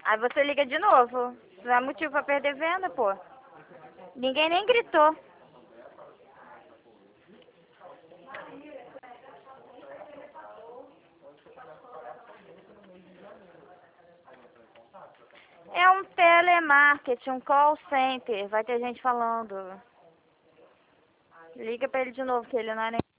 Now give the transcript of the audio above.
Aí você liga de novo. Não é motivo pra perder venda, pô. Ninguém nem gritou. É um telemarketing, um call center. Vai ter gente falando. Liga pra ele de novo, que ele não é nem...